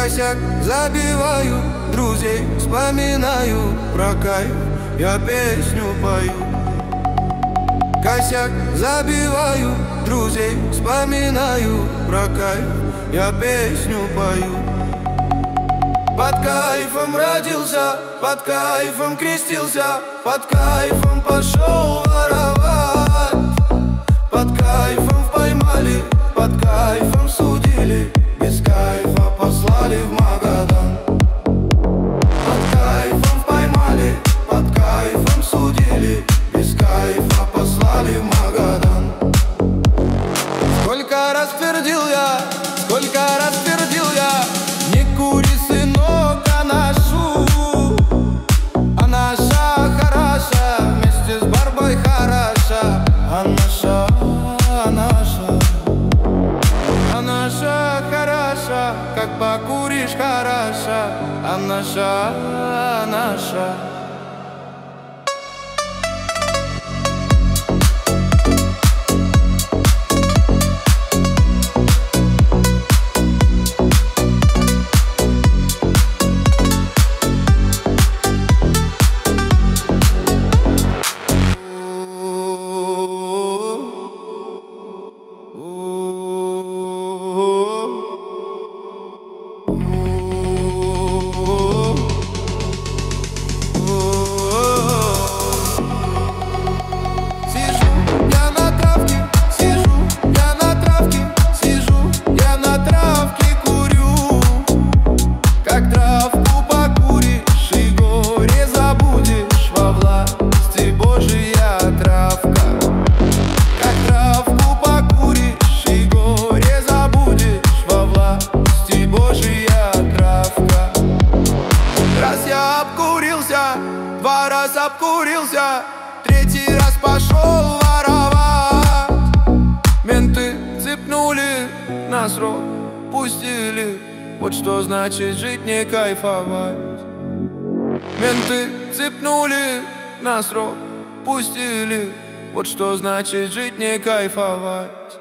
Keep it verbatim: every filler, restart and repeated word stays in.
Косяк забиваю, друзей вспоминаю, про кайф я песню пою. Косяк забиваю, друзей вспоминаю, про кайф я песню пою. Под кайфом родился, под кайфом крестился, под кайфом пошел воровать. Под кайфом поймали, под кайфом судили, без кайфа послали в Магадан. Под кайфом поймали, под кайфом судили, без кайфа послали в Магадан. Сколько раз твердил я, сколько раз твердил я: не кури, сынок, а нашу, а наша хороша, вместе с Барбой хороша, а наша, а наша, а наша хороша, как покуришь хороша, а наша, а наша. Два раза обкурился, третий раз пошел воровать. Менты цепнули, на срок пустили, вот что значит жить не кайфовать. Менты цепнули, на срок пустили, вот что значит жить не кайфовать.